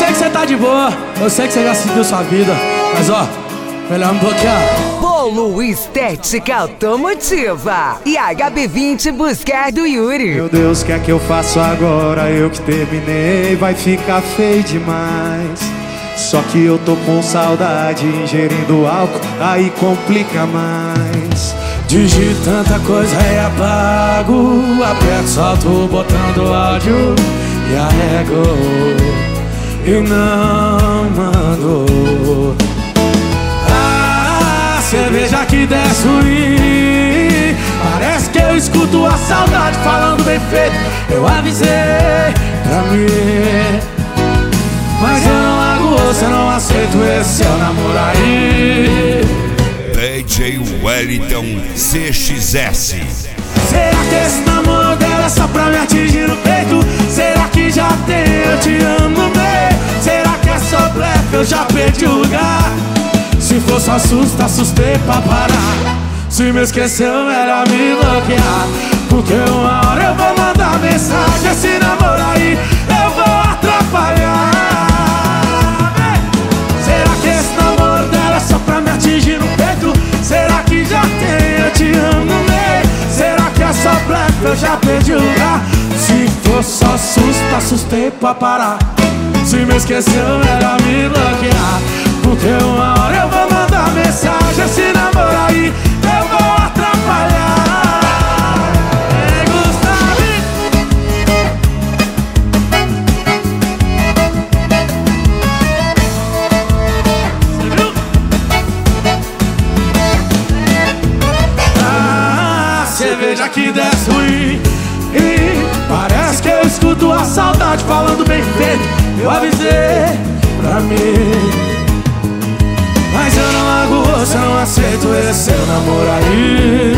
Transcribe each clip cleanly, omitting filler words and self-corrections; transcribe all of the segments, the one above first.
que você tá de boa, eu sei que você já seguiu sua vida, mas ó, melhor me bloquear. Polo Estética Automotiva e HB20 Buscar do Yuri. Meu Deus, o que é que eu faço agora? Eu que terminei, vai ficar feio demais. Só que eu tô com saudade, ingerindo álcool, aí complica mais. Digito tanta coisa e apago, aperto, solto o botão do áudio e arrego e não mando. A cerveja que desce ruim, parece que eu escuto a saudade falando bem feito. Eu avisei pra mim, mas eu não largo você, não aceito esse seu namoro aí. DJ Wellington CXS. Será que esse namoro dela é só pra me atingir no peito? Será que já tem eu te amo no meio? Será que é só blefe, eu já perdi o lugar? Se for só susto, assustei pra parar. Se me esqueceu, melhor me bloquear, porque uma hora eu vou mandar mensagem. Esse namoro aí eu vou atrapalhar. Será que esse namoro dela é só pra me atingir no peito? Será que já tem eu te amo no meio? Será que é só blefe, eu já perdi o lugar? Se for só susto, assustei pra parar. Se me esqueceu, melhor me bloquear, porque uma hora eu vou mandar mensagem. Esse namoro aí eu vou atrapalhar. Ei, Gustavo! Você viu? Ah, cerveja que desce ruim, e parece que eu escuto a saudade falando bem feito. Eu avisei pra mim, mas eu não largo você, não aceito esse seu namoro aí.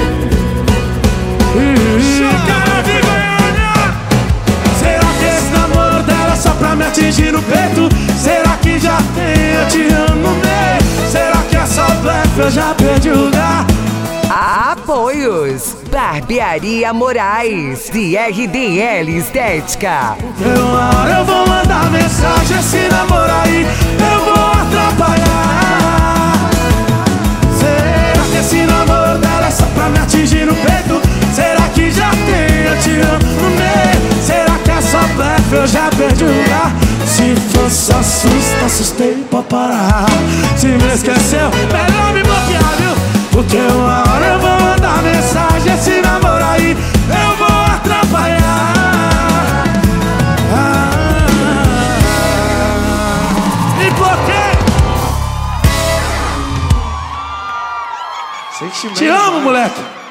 Será que esse namoro dela é só pra me atingir no peito? Será que já tem eu te amo no meio? Será que é só blefe, eu já perdi o lugar? Apoios: Barbearia Moraes e RDL Estética. Uma hora eu vou mandar mensagem. Esse namoro aí eu vou atrapalhar. Será que esse namoro dela é só pra me atingir no peito? Será que já tem eu te amo no meio? Será que é só blefe, eu já perdi o lugar? Se for só susto, assustei pra parar. Se me esqueceu, melhor me bloquear, viu? Porque uma hora eu vou mandar mensagem. Esse namoro aí eu vou atrapalhar. E por quê? Te amo, moleque.